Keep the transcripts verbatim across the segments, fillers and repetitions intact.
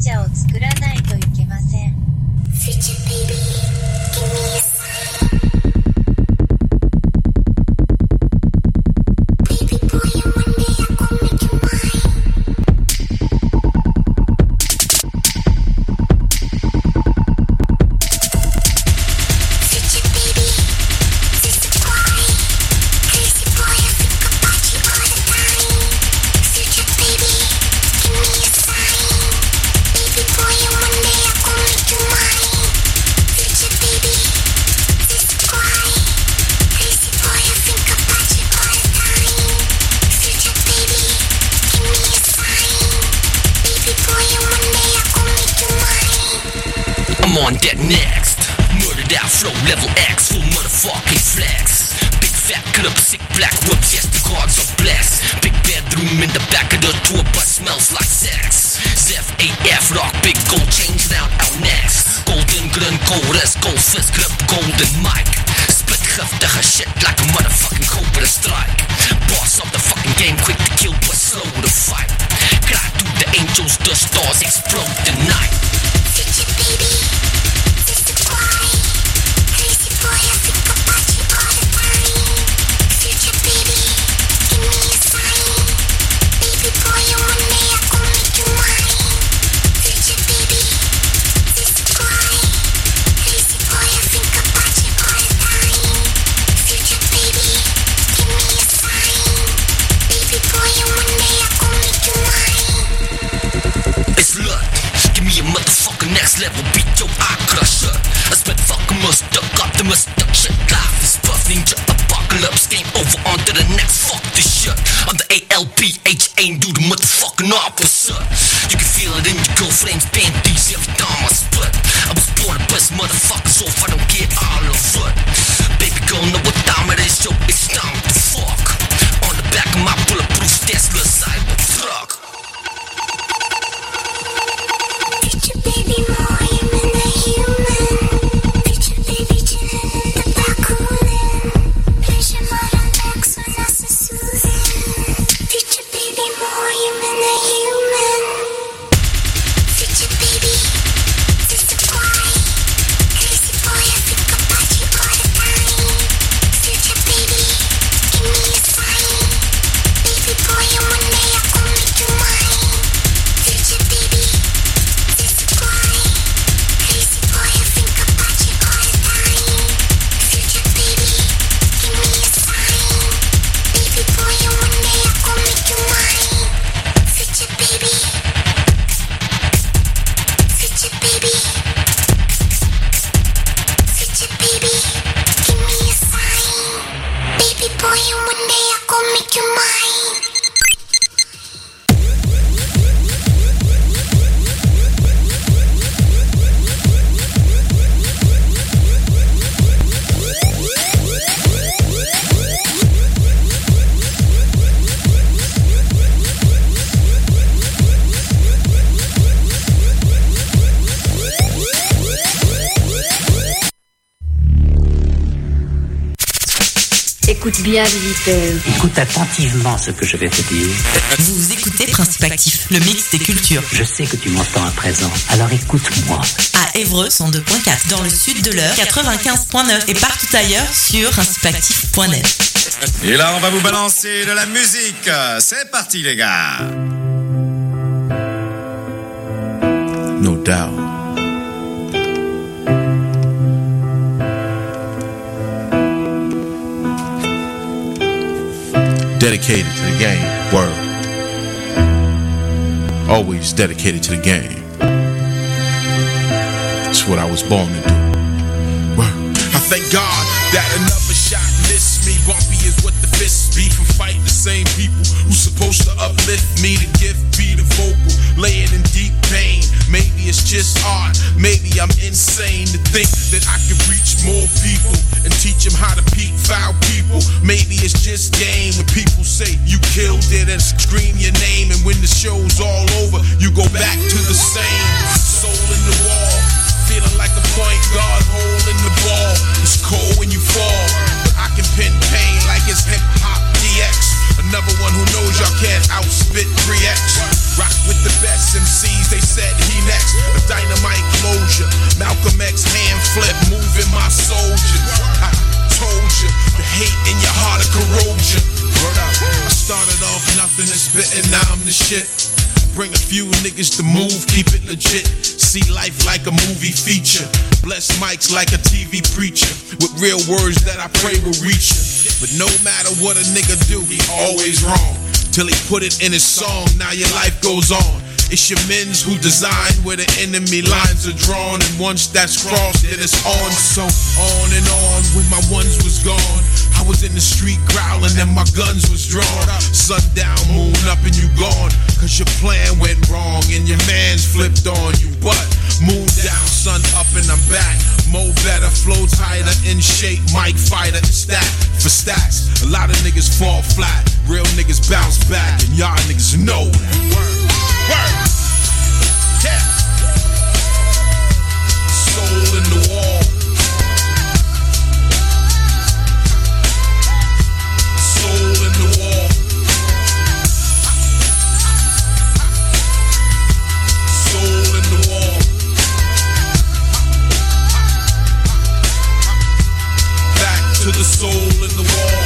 チャーを作らないといけません。 Future baby, give me a sign. Baby boy, and one day I gon' make you mine. Future baby, this is why. Crazy boy, I think about you all the time. Future baby, give me a sign. Baby boy, and one day I gon' make you mine. Future baby, this is why. Crazy boy, I think about you all the time. Future baby, give me a sign. Baby boy, and one day I gon' make you mine. I'm on that next. Murdered out flow level X, full motherfucking flex. Big fat club, sick black whips, yes the cards are blessed. Big bedroom in the back of the tour bus smells like sex. Z F A F rock, big gold chains down our necks. Golden gun, gold as gold fist grip, golden mic. Split giftige shit like a motherfucking cobra strike. Boss of the fucking game, quick to kill but slow to fight. Cry to the angels, the stars explode tonight. Future baby, this is why. Crazy boy, I think about you all the time. Future baby, give me a sign. Baby boy, and one day I gon' make you mine. Future baby, this is why. Crazy boy, I think about you all the time. Future baby, give me a sign. Baby boy, and one day I gon' make you mine. It's lut. Give me a motherfucking next level beat, yo, I crush her. I spit fucking stuck optimus, stuck shit. Life is puff, ninja apocalypse. Game over, on to the next, fuck this shit. I'm the A L P H A and do the motherfucking opposite. You can feel it in your girlfriend's panties every time I split. I was born to piss motherfuckers off, I don't get all of it. Baby girl, know what time it is, yo, it's time to fuck. On the back of my bulletproof Tesla Cybertruck. Future baby, more human than human. Future baby, chillin' in the back coolin'. Pleasure modern legs when nice and soothing. Future baby, more human than human. Future baby, this is why. Crazy boy, I think about you all the time. Future baby, give me a sign. Baby boy, and one day I gon' make you mine. Future baby, this is why. Crazy boy, I think about you all the time. Future baby, give me a sign. Baby boy, and one day I gon' make you mine. Future baby, future baby, future baby, give me a sign. Baby boy, and one day I gon' make you mine. Écoute bien, visiteur. Écoute attentivement ce que je vais te dire. Vous écoutez Principe Actif, le mix des cultures. Je sais que tu m'entends à présent, alors écoute-moi. À Évreux, cent deux point quatre, dans le sud de l'Eure, quatre-vingt-quinze point neuf et partout ailleurs sur principe actif point net. Et là, on va vous balancer de la musique. C'est parti, les gars. No doubt. Dedicated to the game, word. Always dedicated to the game. It's what I was born to do. Word. I thank God that another shot missed me. Bumpy is what the fists be from fighting the same people who's supposed to uplift me. The gift be the vocal, laying in deep pain. Maybe it's just art, maybe I'm insane to think that I could reach more people and teach them how to peak foul people. Maybe it's just game when people say you killed it and scream your name, and when the show's all over, you go back to the same. Soul in the wall, feeling like a point guard holding the ball. It's cold when you fall, but I can pin pain like it's hip hop D X. Another one who knows y'all can't outspit three X. Rock with the best M Cs, they said he next. spittin', now I'm the shit. Bring a few niggas to move, keep it legit. See life like a movie feature. Bless mics like a T V preacher. With real words that I pray will reach you. But no matter what a nigga do, he always wrong. Till he put it in his song, now your life goes on. It's your men's who design where the enemy lines are drawn. And once that's crossed, then it's on. So on and on when my ones was gone. I was in the street growling and my guns was drawn. Sundown, moon up and you gone. Cause your plan went wrong and your man's flipped on you. But moon down, sun up and I'm back. Mo better, flow tighter, in shape, mic fighter, stack for stacks. A lot of niggas fall flat, real niggas bounce back. And y'all niggas know that. Word, word, yeah. Soul in the wall. Soul in the wall. Soul in the wall. Back to the soul in the wall.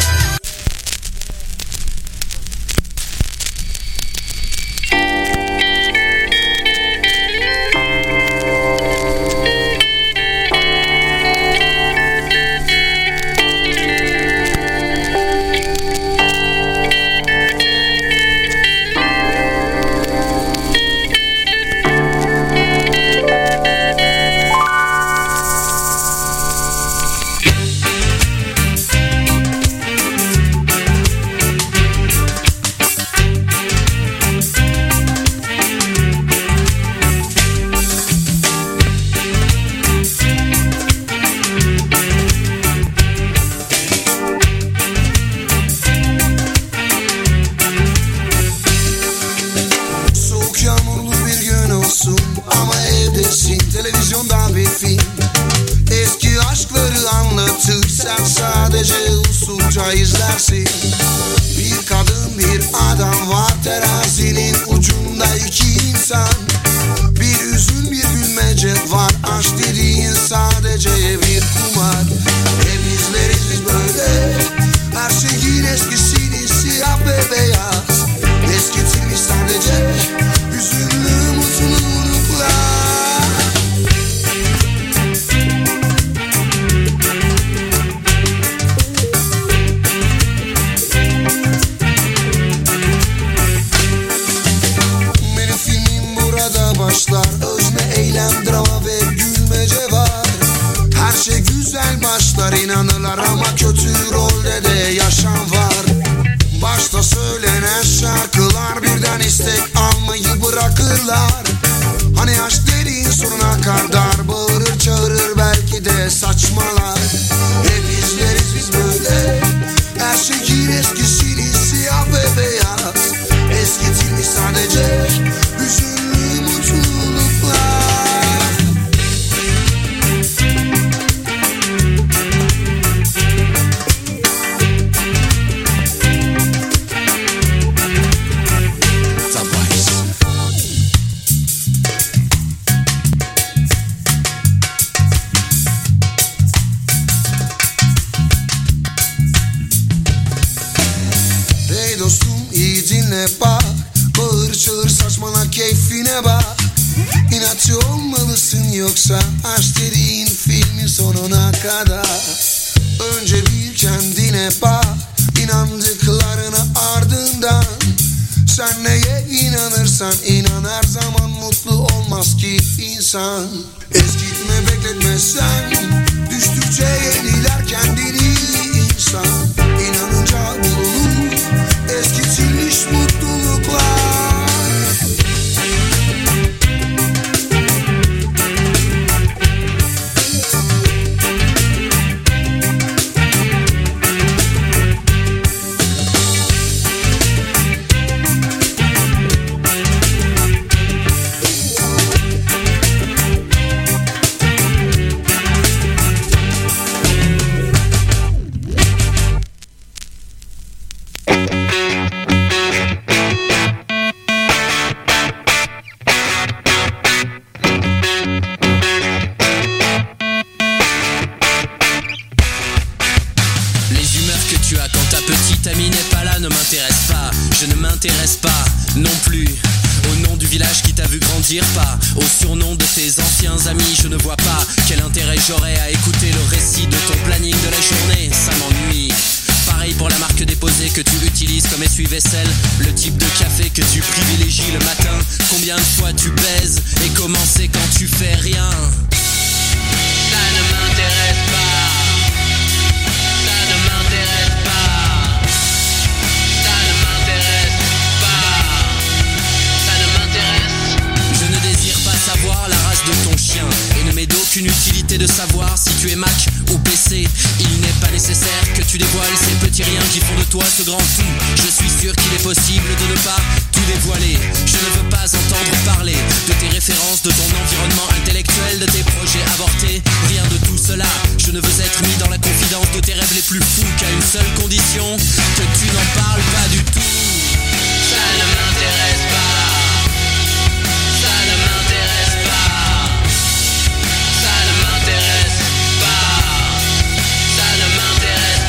non plus. Au nom du village qui t'a vu grandir, pas au surnom de tes anciens amis. Je ne vois pas quel intérêt j'aurais à écouter le récit de ton planning de la journée, ça m'ennuie. Pareil pour la marque déposée que tu utilises comme essuie-vaisselle, le type de café que tu privilégies le matin. Combien de fois tu baises et comment c'est quand tu fais rien. Ça ne m'intéresse pas. Ça ne m'intéresse pas. Ça ne m'intéresse pas. Ça ne m'intéresse. Je ne désire pas savoir la race de ton chien et ne m'est d'aucune utilité de savoir si tu es Mac ou P C. Il n'est pas nécessaire que tu dévoiles ces petits riens qui font de toi ce grand tout. Je suis sûr qu'il est possible de ne pas tout dévoiler. Je ne veux pas entendre parler de tes références, de ton environnement intellectuel, de tes projets avortés. Rien de tout cela. Je ne veux être mis dans la confidence de tes rêves les plus fous qu'à une seule condition, que tu n'en parles pas du tout. Ça ne m'intéresse pas. Ça ne m'intéresse pas. Ça ne m'intéresse pas. Ça ne m'intéresse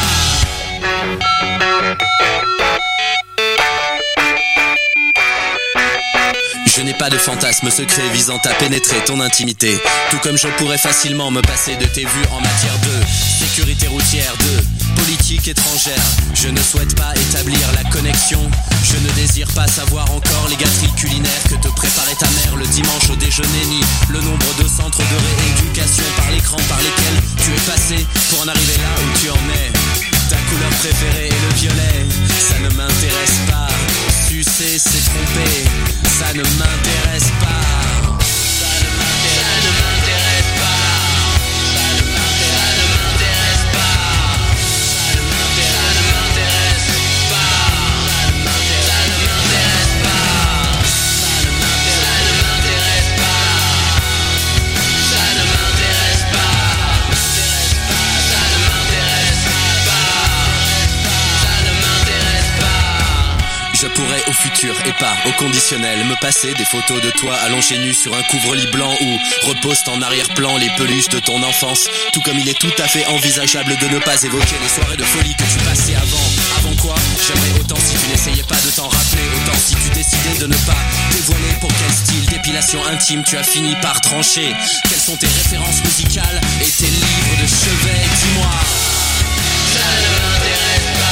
pas. Je n'ai pas de fantasme secret visant à pénétrer ton intimité. Tout comme je pourrais facilement me passer de tes vues en matière de sécurité routière, de politique étrangère. Je ne souhaite pas établir la connexion. Je ne désire pas savoir encore les gâteries culinaires que te préparait ta mère le dimanche au déjeuner, ni le nombre de centres de rééducation par l'écran par lesquels tu es passé pour en arriver là où tu en es. Ta couleur préférée est le violet. Ça ne m'intéresse pas. Sucer, c'est tromper. Ça ne m'intéresse pas. Ça ne m'intéresse pas. Ça ne m'intéresse pas. Ça ne m'intéresse pas. Ça ne m'intéresse pas. Ça ne m'intéresse pas. Ça ne m'intéresse pas. Ça ne m'intéresse pas. Ça ne m'intéresse pas. Je pourrais au futur et pas au conditionnel me passer des photos de toi allongé nu sur un couvre-lit blanc ou reposent en arrière-plan les peluches de ton enfance. Tout comme il est tout à fait envisageable de ne pas évoquer les soirées de folie que tu passais avant. Avant quoi? J'aimerais autant si tu n'essayais pas de t'en rappeler, autant si tu décidais de ne pas dévoiler pour quel style d'épilation intime tu as fini par trancher. Quelles sont tes références musicales et tes livres de chevet? Dis-moi. Ça ne m'intéresse pas.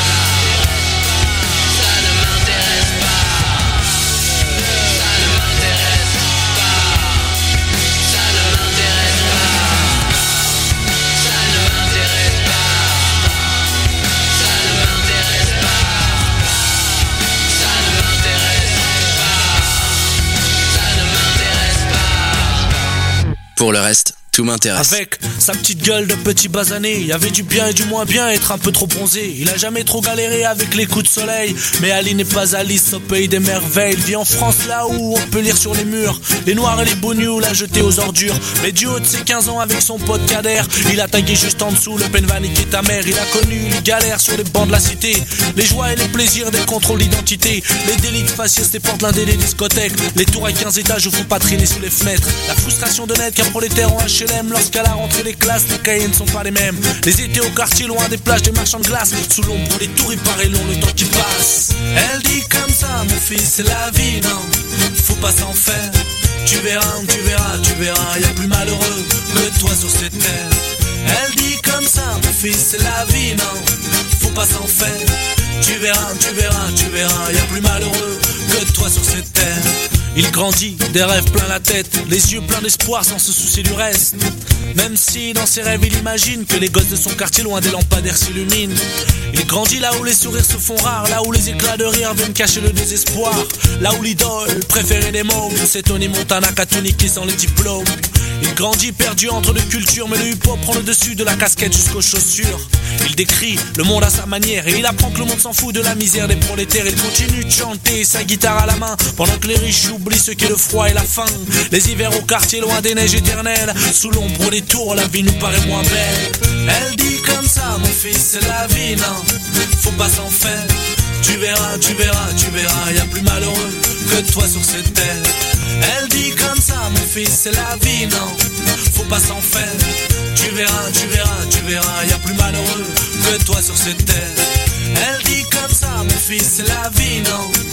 Pour le reste, tout m'intéresse. Avec sa petite gueule de petit basané, il y avait du bien et du moins bien, être un peu trop bronzé. Il a jamais trop galéré avec les coups de soleil. Mais Ali n'est pas Alice au pays des merveilles. Il vit en France là où on peut lire sur les murs les noirs et les bonius l'a jeté aux ordures. Mais du haut de ses quinze ans avec son pote Kader, il a tagué juste en dessous le Penvan qui est ta mère. Il a connu les galères sur les bancs de la cité, les joies et les plaisirs des contrôles d'identité, les délits de faciès des portes blindées des discothèques, les tours à quinze étages où faut pas traîner sous les fenêtres, la frustration de n'être qu'un prolétaire en H L M lorsqu'à la rentrée des classes les cahiers ne sont pas les mêmes. Les étés au quartier loin des plages des marchands de glace, sous l'ombre des tours il paraît long le temps qui passe. Elle dit comme ça mon fils c'est la vie, non, faut pas s'en faire. Tu verras, tu verras, tu verras, y'a plus malheureux que toi sur cette terre. Elle dit comme ça mon fils c'est la vie, non, faut pas s'en faire. Tu verras, tu verras, tu verras, y'a plus malheureux que toi sur cette terre. Il grandit, des rêves plein la tête, les yeux pleins d'espoir sans se soucier du reste. Même si dans ses rêves il imagine que les gosses de son quartier loin des lampadaires s'illuminent. Il grandit là où les sourires se font rares, là où les éclats de rire viennent cacher le désespoir, là où l'idole préférée des mômes c'est Tony Montana qu'a tout niqué sans les diplômes. Il grandit perdu entre deux cultures, mais le hip-hop prend le dessus de la casquette jusqu'aux chaussures. Il décrit le monde à sa manière et il apprend que le monde s'en fout de la misère des prolétaires. Il continue de chanter, sa guitare à la main, pendant que les riches oublient ce qu'est le froid et la faim. Les hivers au quartier loin des neiges éternelles, sous l'ombre des tours la vie nous paraît moins belle. Elle dit comme ça mon fils c'est la vie, non, faut pas s'en faire. Tu verras, tu verras, tu verras, y'a plus malheureux que toi sur cette terre. Elle dit comme ça mon fils c'est la vie, non, faut pas s'en faire. Tu verras, tu verras, tu verras, y'a plus malheureux que toi sur cette terre. Elle dit comme ça mon fils c'est la vie, non, faut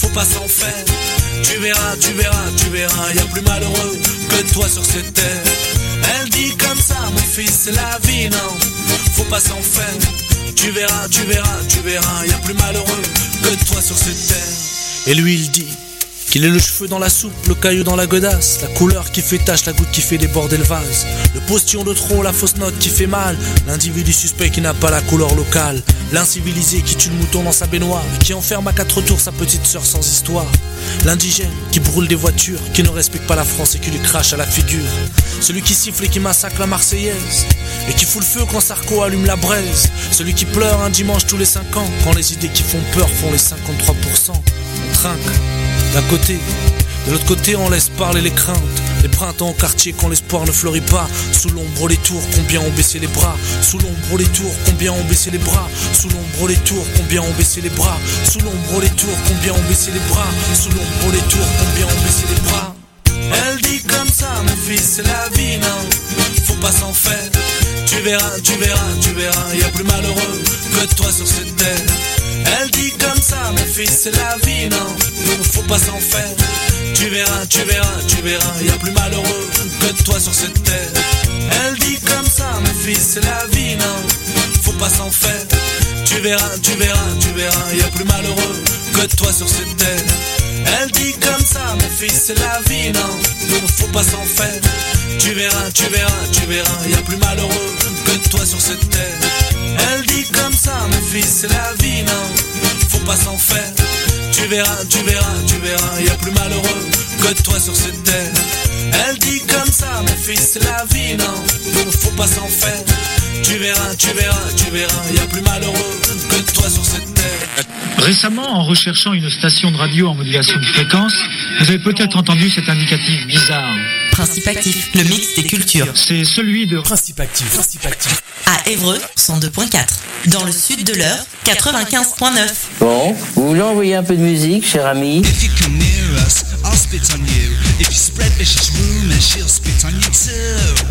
faut pas s'en faire. Tu verras, tu verras, tu verras, y a plus malheureux que toi sur cette terre. Elle dit comme ça, mon fils, c'est la vie, non, faut pas s'en faire. Tu verras, tu verras, tu verras, y a plus malheureux que toi sur cette terre. Et lui il dit qu'il est le cheveu dans la soupe, le caillou dans la godasse, la couleur qui fait tache, la goutte qui fait déborder le vase, le postillon de trop, la fausse note qui fait mal, l'individu suspect qui n'a pas la couleur locale, l'incivilisé qui tue le mouton dans sa baignoire et qui enferme à quatre tours sa petite sœur sans histoire, l'indigène qui brûle des voitures, qui ne respecte pas la France et qui lui crache à la figure, celui qui siffle et qui massacre la Marseillaise et qui fout le feu quand Sarko allume la braise, celui qui pleure un dimanche tous les cinq ans quand les idées qui font peur font les cinquante-trois pour cent. On trinque d'un côté, de l'autre côté on laisse parler les craintes, les printemps au quartier quand l'espoir ne fleurit pas, sous l'ombre les tours combien ont baissé les bras, sous l'ombre les tours combien ont baissé les bras, sous l'ombre les tours combien ont baissé les bras, sous l'ombre les tours combien ont baissé les bras, sous l'ombre les tours combien ont baissé les bras. Elle dit comme ça, mon fils, c'est la vie, non, faut pas s'en faire. Tu verras, tu verras, tu verras, y a plus malheureux que toi sur cette terre. Elle dit comme ça, mon fils, c'est la vie, non, faut pas s'en faire. Tu verras, tu verras, tu verras, y a plus malheureux que toi sur cette terre. Elle dit comme ça, mon fils, c'est la vie, non, faut pas s'en faire. Tu verras, tu verras, tu verras, y a plus malheureux que toi sur cette terre. Elle dit comme ça, mon fils, c'est la vie, non, faut pas s'en faire. Tu verras, tu verras, tu verras, y a plus malheureux que toi sur cette terre. Elle dit comme ça, mon fils, c'est la vie, non, faut pas s'en faire. Tu verras, tu verras, tu verras, y a plus malheureux que toi sur cette terre. Elle dit comme ça, mon fils, c'est la vie, non, faut pas s'en faire. Tu verras, tu verras, tu verras, y a plus malheureux que toi sur cette terre. Récemment, en recherchant une station de radio en modulation de fréquence, vous avez peut-être entendu cet indicatif bizarre. Principe Actif, le mix des cultures. C'est celui de Principe Actif, Principe Actif. À Évreux, cent deux point quatre. Dans le sud de l'Eure, quatre-vingt-quinze point neuf. Bon, vous voulez envoyer un peu de musique, cher ami? If you come near us, I'll spit on you. If you spread vicious rumors, she'll spit on you too.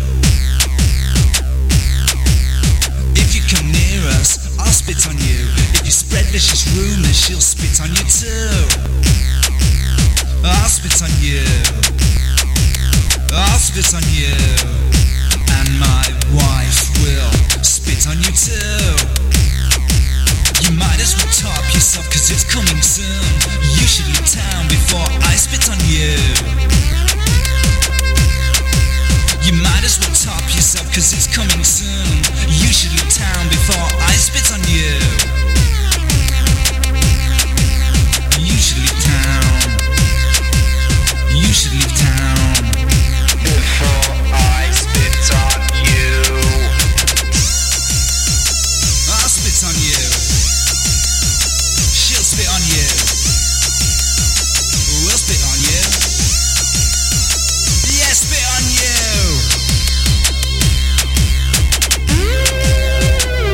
If you come near us, I'll spit on you. If you spread vicious rumors, she'll spit on you too. I'll spit on you. I'll spit on you. And my wife will spit on you too. You might as well top yourself cause it's coming soon. You should leave town before I spit on you. You might as well top yourself cause it's coming soon. You should leave town before I spit on you. You should leave town. You should leave town before I spit on you. I'll spit on you. She'll spit on you. We'll spit on you. Yeah, spit on you.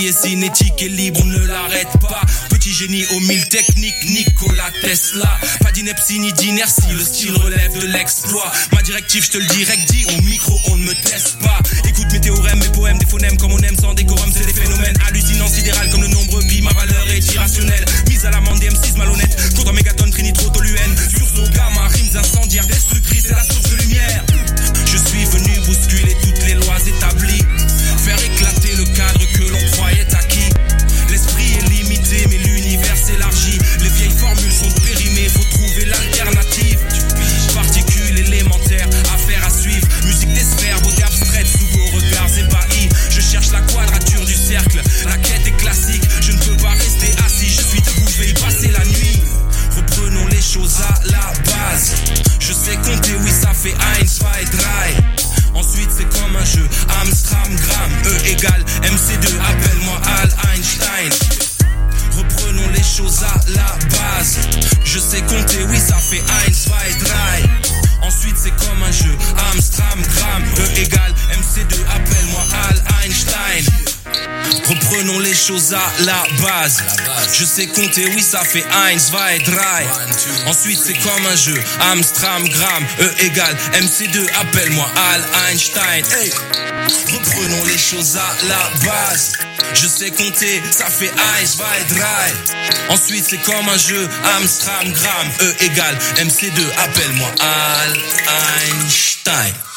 est cinétique et libre, on ne l'arrête pas. Petit génie aux mille techniques, Nikola Tesla. Pas d'ineptie ni d'inertie, le style relève de l'exploit. Ma directive, je te le direct, dis au micro, on ne me teste pas. Écoute mes théorèmes, mes poèmes, des phonèmes comme on aime sans décorum. C'est des phénomènes hallucinants, sidérales comme le nombre pi. Ma valeur est irrationnelle, mise à l'amende des M six malhonnêtes. Contre mégatonnes, trinitro, toluène. Sursaut, gamma, rimes incendiaires, destructrices, c'est la source de lumière. Je suis venu bousculer toutes les lois établies, faire éclater le cadre que l'on croyait acquis. L'esprit est limité mais l'univers s'élargit. Les vieilles formules sont périmées, faut trouver l'alternative. Particules élémentaires, affaires à suivre. Musique des sphères, beauté abstraite sous vos regards ébahis. Je cherche la quadrature du cercle, la quête est classique. Je ne peux pas rester assis, je suis debout, je vais y passer la nuit. Reprenons les choses à la base. Je sais compter, oui ça fait eins, zwei, drei. Ensuite c'est comme un jeu, Amstram, Gramm, E égale M C deux, appelle-moi Al Einstein. Reprenons les choses à la base. Je sais compter, oui ça fait eins, zwei, drei. Ensuite c'est comme un jeu, Amstram, Gramm, E égale M C deux, appelle-moi Al Einstein. Reprenons les choses à la base. Je sais compter, oui ça fait eins, zwei, drei. Ensuite c'est comme un jeu, Amstram, Gramm, E égale M C deux, appelle-moi Al Einstein. Hey. Reprenons les choses à la base. Je sais compter, ça fait eins, zwei, drei. Ensuite c'est comme un jeu, Amstram, Gramm, E égale M C deux, appelle-moi Al Einstein.